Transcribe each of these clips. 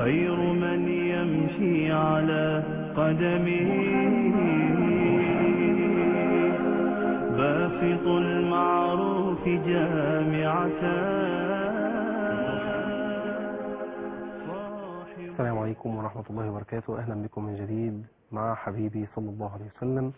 خير من يمشي على قدمه باسط المعروف جامعة. السلام عليكم ورحمة الله وبركاته. أهلا بكم من جديد مع حبيبي صلى الله عليه وسلم.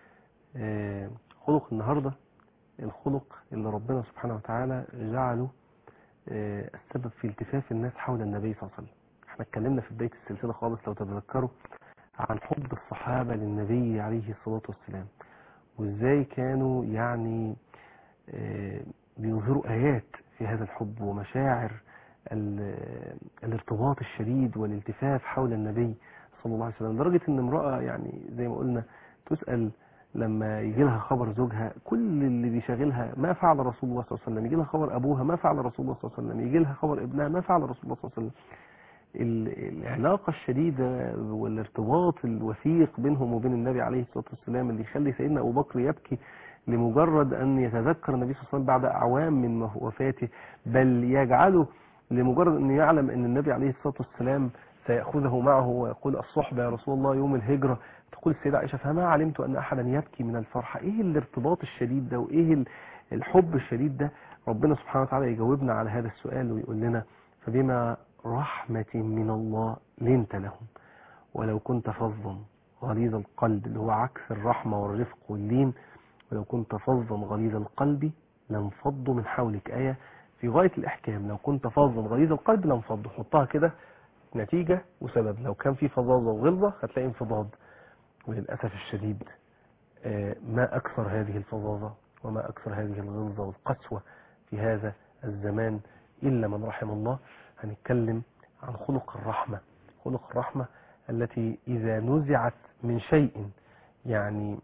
خلق النهاردة الخلق اللي ربنا سبحانه وتعالى جعله السبب في التفاف الناس حول النبي صلى الله عليه وسلم. احنا اتكلمنا في بداية السلسلة خالص لو تتذكروا عن حب الصحابة للنبي عليه الصلاة والسلام، وازاي كانوا يعني بيظهروا آيات في هذا الحب ومشاعر الارتباط الشديد والالتفاف حول النبي صلى الله عليه وسلم، لدرجة ان امرأة يعني زي ما قلنا تسأل لما يجي لها خبر زوجها كل اللي بيشغلها ما فعل رسول الله صلى الله عليه وسلم، يجي لها خبر ابوها ما فعل رسول الله صلى الله عليه وسلم، يجي لها خبر ابنها ما فعل رسول الله صلى الله عليه وسلم. العلاقة الشديدة والارتباط الوثيق بينهم وبين النبي عليه الصلاة والسلام اللي يخلي سيدنا أبو بكر يبكي لمجرد أن يتذكر النبي صلى الله عليه وسلم بعد أعوام من وفاته، بل يجعله لمجرد أن يعلم أن النبي عليه الصلاة والسلام سيأخذه معه ويقول الصحبة يا رسول الله يوم الهجرة. تقول السيدة عائشة فما علمت أن أحدا يبكي من الفرحة. إيه الارتباط الشديد ده وإيه الحب الشديد ده؟ ربنا سبحانه وتعالى يجاوبنا على هذا السؤال ويقول لنا فبما رحمة من الله لنت لهم ولو كنت فظا غليظ القلب، اللي هو عكس الرحمة والرفق واللين، ولو كنت فظا غليظ القلب لانفضوا من حولك. آية في غاية الإحكام. لو كنت فظا غليظ القلب لانفضوا، حطها كده نتيجة وسبب. لو كان في فظاظة وغلظة هتلاقي انفضاض. وللأسف الشديد ما أكثر هذه الفظاظة وما أكثر هذه الغلظة والقسوة في هذا الزمان إلا من رحم الله. هنتكلم عن خلق الرحمة. خلق الرحمة التي إذا نزعت من شيء يعني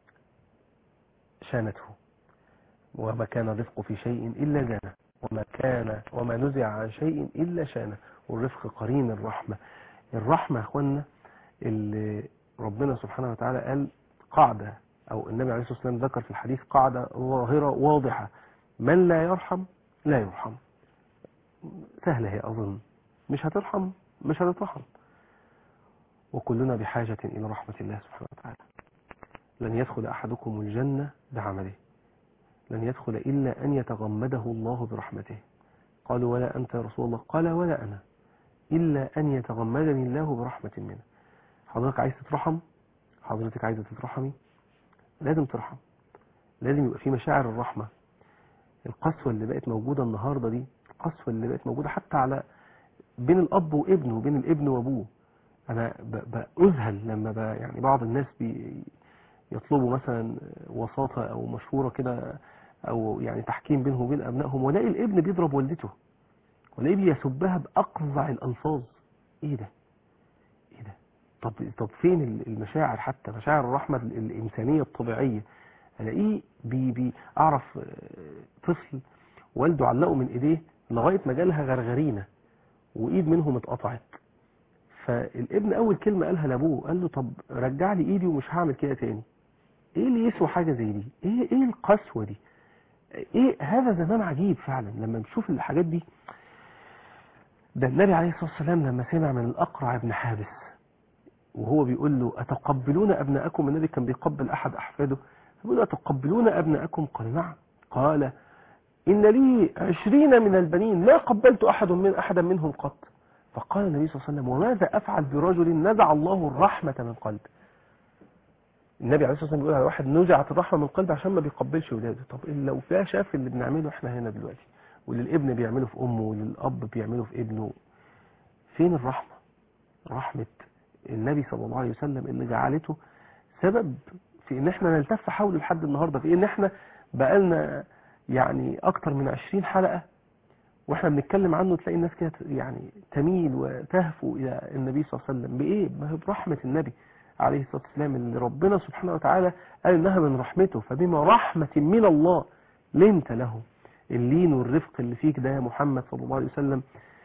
شانته، وما كان الرفق في شيء إلا زانه، وما نزع عن شيء إلا شانه. والرفق قرين الرحمة. الرحمة يا أخوانا اللي ربنا سبحانه وتعالى قال قاعدة، أو النبي عليه الصلاة والسلام ذكر في الحديث قاعدة ظاهرة واضحة: من لا يرحم لا يرحم. سهلة هي أظن، مش هترحم مش هتترحم. وكلنا بحاجة إلى رحمة الله سبحانه وتعالى. لن يدخل أحدكم الجنة بعمله، لن يدخل إلا أن يتغمده الله برحمته. قالوا ولا أنت يا رسول الله؟ قال ولا أنا إلا أن يتغمدني الله برحمة منه. حضرتك عايز تترحم؟ حضرتك عايزة تترحمي؟ لازم ترحم، لازم يبقى في مشاعر الرحمة. القسوة اللي بقت موجودة النهاردة دي، القسوة اللي بقت موجودة حتى على بين الأب وابنه وبين الابن وأبوه. أنا بأذهل لما يعني بعض الناس يطلبوا مثلا وساطة أو مشورة كده أو يعني تحكيم بينهم وبين أبنائهم، ولاقي الابن بيضرب والدته ولاقيه بيسبها بأقذع الألفاظ. إيه ده؟ إيه ده؟ طب فين المشاعر؟ حتى مشاعر الرحمة الإنسانية الطبيعية. ألاقيه أعرف طفل والده علقه من إيديه لغاية ما جالها غرغرينة وإيد منهم اتقطعت، فالابن أول كلمة قالها لأبوه قال له طب رجع لي إيدي ومش هعمل كده تاني. إيه اللي يسوى حاجة زي دي؟ إيه القسوة دي؟ إيه هذا زمان عجيب فعلا لما نشوف الحاجات دي. ده النبي عليه الصلاة والسلام لما سمع من الأقرع ابن حابس وهو بيقول له أتقبلون أبناءكم، النبي كان بيقبل أحد أحفاده، بيقول له أتقبلون أبناءكم؟ قال نعم. قال إن لي 20 من البنين ما قبلت أحدا منهم قط. فقال النبي صلى الله عليه وسلم وماذا أفعل برجل نزع الله الرحمة من قلب؟ النبي عليه الصلاة والسلام بيقول على واحد نزعت الرحمة من قلب عشان ما بيقبلش ولاده. طب لو فيها شاف اللي بنعمله احنا هنا دلوقتي واللي الابن بيعمله في أمه واللي الأب بيعمله في ابنه، فين الرحمة؟ رحمة النبي صلى الله عليه وسلم اللي جعلته سبب في ان احنا نلتف حوله لحد النهاردة، في ان احنا بقالنا يعني اكتر من 20 حلقة واحنا بنتكلم عنه. تلاقي الناس كده يعني تميل وتهفو الى النبي صلى الله عليه وسلم. بايه؟ ما هي برحمة النبي عليه الصلاة والسلام اللي ربنا سبحانه وتعالى قال انها من رحمته. فبما رحمة من الله لنت له. اللين والرفق اللي فيك ده يا محمد صلى الله عليه وسلم.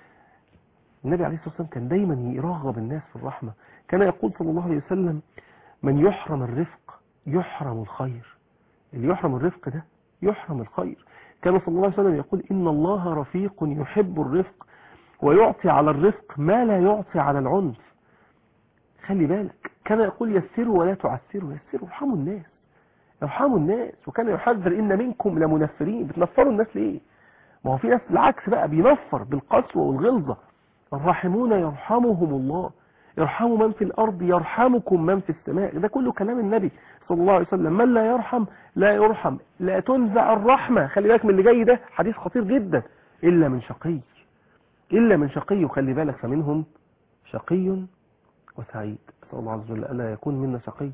النبي عليه الصلاة والسلام كان دايما يرغب الناس في الرحمة. كان يقول صلى الله عليه وسلم من يحرم الرفق يحرم الخير. اللي يحرم الرفق ده يحرم الخير. كان صلى الله عليه وسلم يقول إن الله رفيق يحب الرفق ويعطي على الرفق ما لا يعطي على العنف. خلي بالك، كان يقول يسروا ولا تعسروا، يسروا، ارحموا الناس، ارحموا الناس. وكان يحذر إن منكم لمنفرين. بتنفروا الناس ليه؟ ما هو في ناس العكس بقى، بينفر بالقسوة والغلظة. الراحمون يرحمهم الله، ارحموا من في الأرض يرحمكم من في السماء. ده كله كلام النبي صلى الله عليه وسلم. من لا يرحم لا يرحم، لا تنزع الرحمة. خلي بالك من اللي جاي ده، حديث خطير جدا. إلا من شقي، إلا من شقي. وخلي بالك فمنهم شقي وسعيد. أسأل الله عز وجل ألا يكون منا شقي.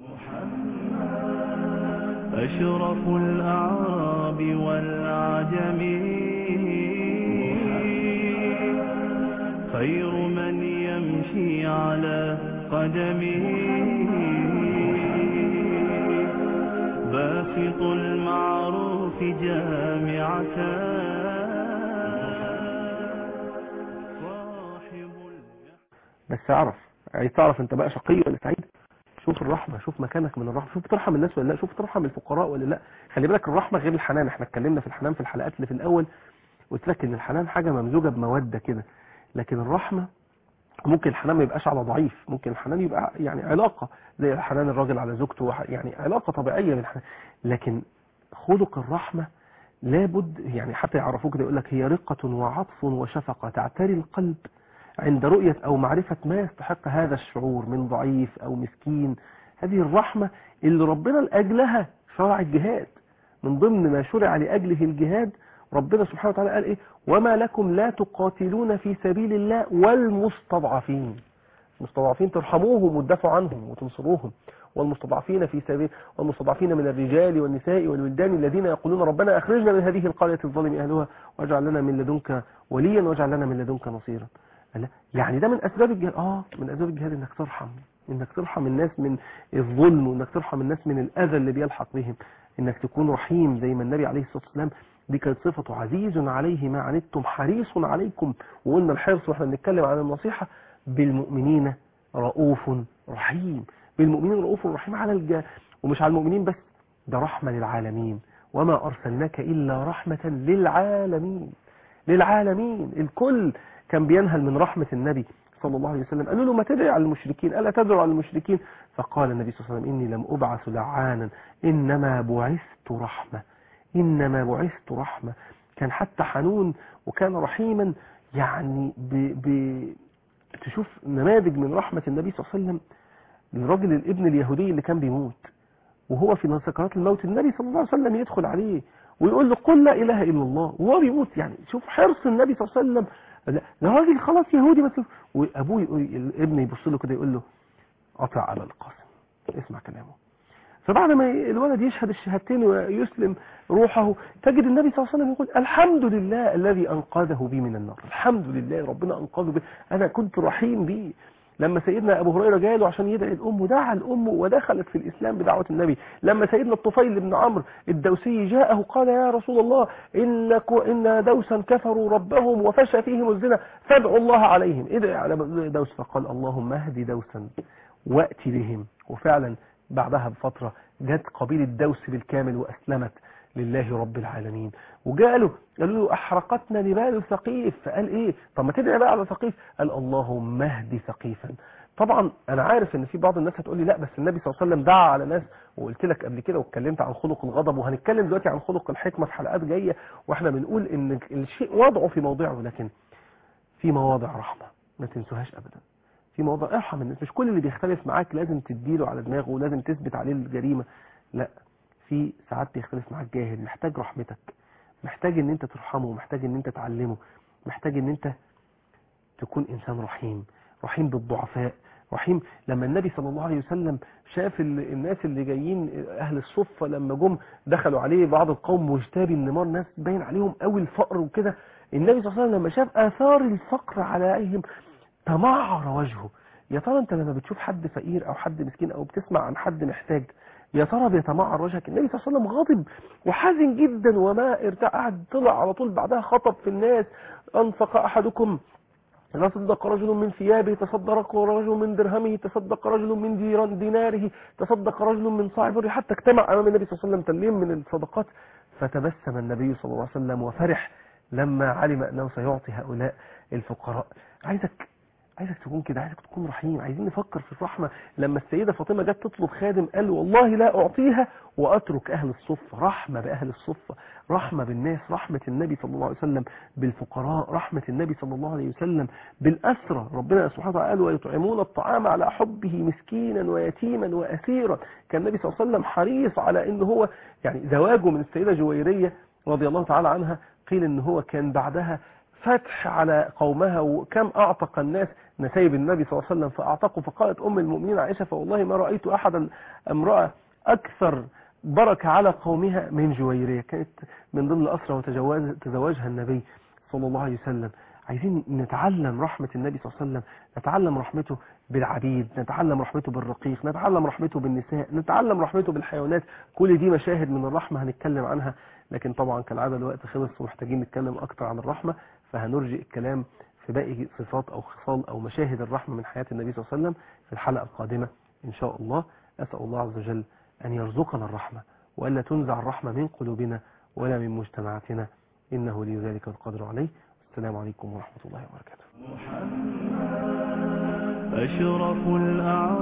أشرف الأعراب والعجم، خير من يمشي على قدمه، باسط المعروف جامعة، صاحب بس اعرف، عايز تعرف انت بقى شقي ولا سعيد؟ شوف الرحمة، شوف مكانك من الرحمة، شوف بترحم الناس ولا لا، شوف بترحم الفقراء ولا لا. خلي بالك الرحمة غير الحنان. احنا اتكلمنا في الحنان في الحلقات اللي في الاول، قلت لك ان الحنان حاجة ممزوجة بمودة كده، لكن الرحمة ممكن الحنان ما يبقاش على ضعيف، ممكن الحنان يبقى يعني علاقة زي حنان الراجل على زوجته، يعني علاقة طبيعية بالحنان. لكن خلق الرحمة لابد يعني حتى يعرفوك كده، يقول لك هي رقة وعطف وشفقة تعتري القلب عند رؤية أو معرفة ما يستحق هذا الشعور من ضعيف أو مسكين. هذه الرحمة اللي ربنا لأجلها شرع الجهاد. من ضمن ما شرع لأجله الجهاد، ربنا سبحانه وتعالى قال إيه؟ وما لكم لا تقاتلون في سبيل الله والمستضعفين. المستضعفين ترحموهم وتدافعوا عنهم وتنصروهم. والمستضعفين في سبيل، والمستضعفين من الرجال والنساء والولدان الذين يقولون ربنا أخرجنا من هذه القرية الظالم أهلها واجعل لنا من لدنك وليا واجعل لنا من لدنك نصيرا. يعني ده من أسباب الجهاد. من أسباب الجهاد إنك ترحم، إنك ترحم الناس من الظلم، وإنك ترحم الناس من الأذى اللي بيلحق بهم، إنك تكون رحيم زي ما النبي عليه الصلاة والسلام دي كانت صفته، عزيز عليه ما عنتم حريص عليكم. وقلنا الحرص واحنا بنتكلم عن النصيحة، بالمؤمنين رؤوف رحيم. بالمؤمنين رؤوف رحيم على ومش على المؤمنين بس، ده رحمة للعالمين. وما أرسلناك إلا رحمة للعالمين. للعالمين الكل كان بينهل من رحمة النبي صلى الله عليه وسلم. قالوا له ما تدعي على المشركين، ألا تدعو على المشركين؟ فقال النبي صلى الله عليه وسلم إني لم أبعث لعانا إنما بعثت رحمة. إنما بعثت رحمة. كان حتى حنون وكان رحيما. يعني تشوف نماذج من رحمة النبي صلى الله عليه وسلم. الراجل الابن اليهودي اللي كان بيموت وهو في سكرات الموت، النبي صلى الله عليه وسلم يدخل عليه ويقول له قل لا إله إلا الله وهو بيموت. يعني شوف حرص النبي صلى الله عليه وسلم. ده راجل خلاص يهودي بس، وأبوه الابن يبص له كده يقول له أطع على القاسم، اسمع كلامه. فبعد ما الولد يشهد الشهادتين ويسلم روحه، تجد النبي صلى الله عليه وسلم يقول الحمد لله الذي أنقذه بي من النار. الحمد لله ربنا أنقذه بي، أنا كنت رحيم بيه. لما سيدنا أبو هريرة جاء له عشان يدعي الأم، دعا الأم ودخلت في الإسلام بدعوة النبي. لما سيدنا الطفيل بن عمرو الدوسي جاءه قال يا رسول الله إن دوسا كفروا ربهم وفشى فيهم الزنا فادعوا الله عليهم، ادعي على دوس. فقال اللهم اهدي دوسا وأتي بهم. وفعلا بعدها بفترة جت قبيلة دوس بالكامل وأسلمت لله رب العالمين. قالوا له أحرقتنا نبال ثقيف. فقال إيه؟ طب ما تدعي بقى على ثقيف. قال اللهم اهدي ثقيفا. طبعا أنا عارف إن في بعض الناس هتقول لي لا بس النبي صلى الله عليه وسلم دعا على ناس، وقلت لك قبل كده واتكلمت عن خلق الغضب، وهنتكلم دلوقتي عن خلق الحكمة في حلقات جاية، واحنا بنقول إن الشيء وضعه في موضعه، لكن في مواضع رحمة ما تنسوهاش أبدا. في مواضع ارحم الناس. مش كل اللي بيختلف معاك لازم تديله على دماغه ولازم تثبت عليه الجريمة، لا. في ساعات بيختلف معاك جاهل، محتاج رحمتك، محتاج ان انت ترحمه، محتاج ان انت تعلمه، محتاج ان انت تكون انسان رحيم، رحيم بالضعفاء، رحيم. لما النبي صلى الله عليه وسلم شاف الناس اللي جايين اهل الصفة لما جم دخلوا عليه بعض القوم مجتابي النمار، ناس باين عليهم قوي الفقر وكده، النبي صلى الله عليه وسلم لما شاف اثار الفقر عليهم تمعر وجهه. يا ترى انت لما بتشوف حد فقير او حد مسكين او بتسمع عن حد محتاج، يا ترى بيتمعر وجهك؟ النبي صلى الله عليه وسلم غاضب وحزن جدا وما قعد طلع على طول بعدها خطب في الناس. انفق احدكم، تصدق رجل من ثيابه، تصدق رجل من درهمه، تصدق رجل من ديناره، تصدق رجل من صاع بره، حتى اجتمع امام النبي صلى الله عليه وسلم تلين من الصدقات. فتبسم النبي صلى الله عليه وسلم وفرح لما علم أنه سيعطي هؤلاء الفقراء. عايزك تكون كده، عايزك تكون رحيم. عايزين نفكر في الرحمة. لما السيدة فاطمة جت تطلب خادم قال والله لا أعطيها وأترك أهل الصفة. رحمة بأهل الصفة، رحمة بالناس، رحمة النبي صلى الله عليه وسلم بالفقراء، رحمة النبي صلى الله عليه وسلم بالأسرى. ربنا سبحانه وتعالى قال ويطعمون الطعام على حبه مسكينا ويتيما وأسيرا. كان النبي صلى الله عليه وسلم حريص على إن هو يعني زواجه من السيدة جويرية رضي الله تعالى عنها، قيل إن هو كان بعدها فتح على قومها، وكم أعتق الناس نسيب النبي صلى الله عليه وسلم فأعتقوا. فقالت أم المؤمنين عائشة فوالله ما رأيت أحدا امرأة أكثر بركة على قومها من جويرية. كانت من ضمن الأسرى وتزوجها النبي صلى الله عليه وسلم. عايزين نتعلم رحمة النبي صلى الله عليه وسلم، نتعلم رحمته بالعبيد، نتعلم رحمته بالرقيق، نتعلم رحمته بالنساء، نتعلم رحمته بالحيوانات. كل دي مشاهد من الرحمة هنتكلم عنها، لكن طبعا كالعادة الوقت خلص ومحتاجين نتكلم أكتر عن الرحمة، فهنرجئ الكلام في باقي صفات أو خصال أو مشاهد الرحمة من حياة النبي صلى الله عليه وسلم في الحلقة القادمة إن شاء الله. أسأل الله عز وجل أن يرزقنا الرحمة وألا تنزع الرحمة من قلوبنا ولا من مجتمعاتنا، إنه لي ذلك القدر عليه. السلام عليكم ورحمة الله وبركاته. أشرف الأعراف